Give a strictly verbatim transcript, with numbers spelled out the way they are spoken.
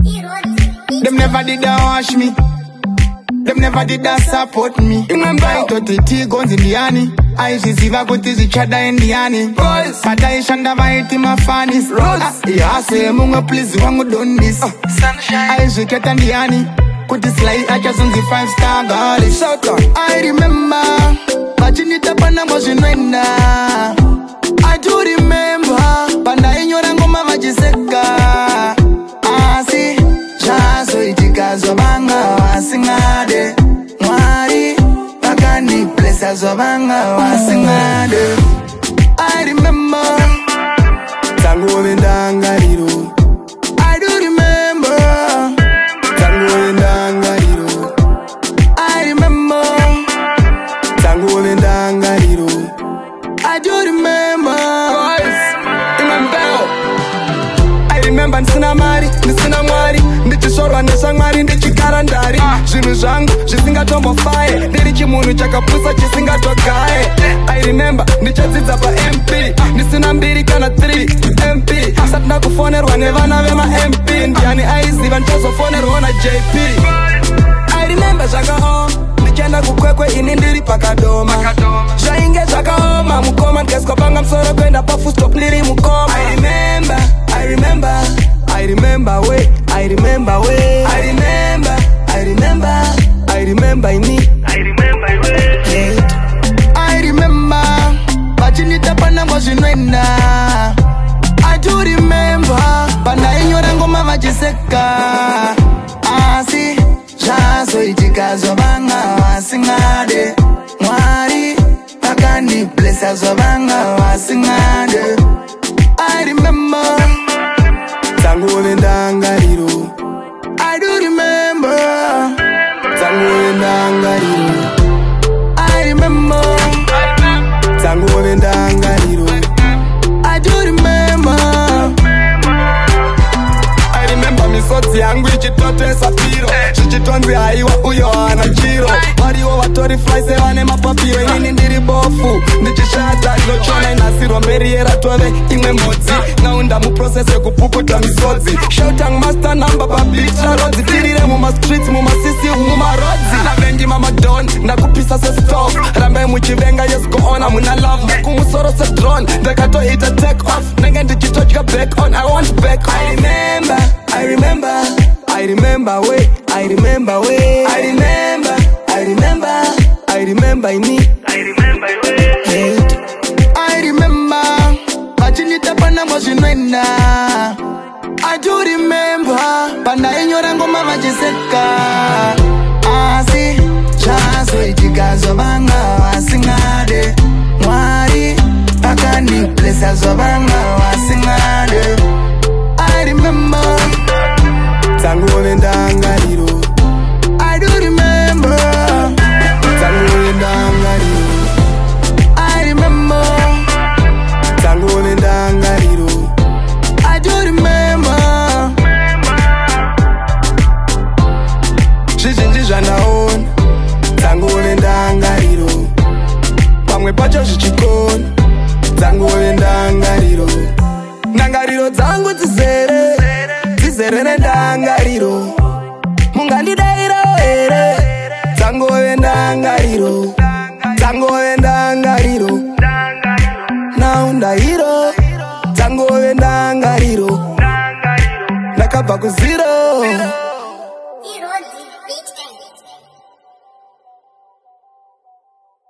Them never did that wash me. Them never did that support me. Remember I thought the tea guns in the honey. I see Ziva put his each other in the honey. Boys, but I shanda vai ti my funnies. Rose, yeah, say munga please wangu done this. Sunshine, I see get in the honey. Put this light I just on the five star girl. Shout out, I remember. Watching it up and I was in right now. I do remember. Panda inyora ngoma vachiseka. I see, chaso itikazo banga wasingade. Mwari, pakani plesa zobanga wasingade. I remember. Tango vendangariro. I do remember. Tango vendangariro. I remember. Tango vendangariro. I do remember. Boys, in my bell. I remember nsina mari, nsina mwari. Ndichishorwa neshamwari, ndichikarandari. Zvinhu zvangu, zvisingatombo faye. Ndiri chimunhu chakapusa chisingatogaye. I remember, ndichadzidza pa M P. Ndisina mbiri kana three M P. Sati ndakufonerwa nevana vema M P. Ndiani aiziva ndichazofonerwa na J P. I remember zvakaoma. Ndichenda kukwekwe ini ndiri pakadoma. Zvainge zvakaoma mukoma ndikasikopanga musoro kuenda pafull stop ndiri mukoma. I remember, I remember, I remember way, I remember way, I remember, I remember, I remember ini, I remember way. I remember, watching it up and I was in right now. I do remember, panda inyora ngoma vachiseka. I see, chaso itikazo banga wasingade. Mwari, pakani plesa zobanga wasingade. I remember. Tango vendangariro. I do remember. Tango vendangariro. I remember. Tango vendangariro. I do remember. I remember misoti yangu ichitote sapiro. Chichitonzi haiwa uyo ana chiro. Wariwo watori fly vane mapapiro. Inini ndiri bofu ndichishata lochona inasiro mberi yera tove imwe modzi. Naunda mu process yekupukuta misodzi. Shouting master number publisher roads. Tirire mu ma streets mu ma sisi mu ma roads. Navengi mama don ndakupisa se stop. Rambe muchivenga yes go on amuna love. Ndakumusoro se drone ndakato hit a take off. Nenge ndichitochka back on I want back. I remember, I remember, I remember way, I remember way, I remember, I remember, I remember ini, I remember way. I remember, watching it up and I was in right now. I do remember, panda inyora ngoma vachiseka. I see, chaso itikazo banga wasingade. Mwari, pakani plesa zobanga wasingade. I remember. Tango vendangariro. I do remember. Tango vendangariro. I remember. Tango vendangariro. I do remember. Zvizinji zvanaona. Tango vendangariro. Pamwe pacho zvichikona. Tango vendangariro. Ndangariro dzangu dzizere. Dzizere nendangariro. Mungandidairo ere. Tango vendangariro. Tango vendangariro. Naundairo. Tango vendangariro. Nakabva kuzero.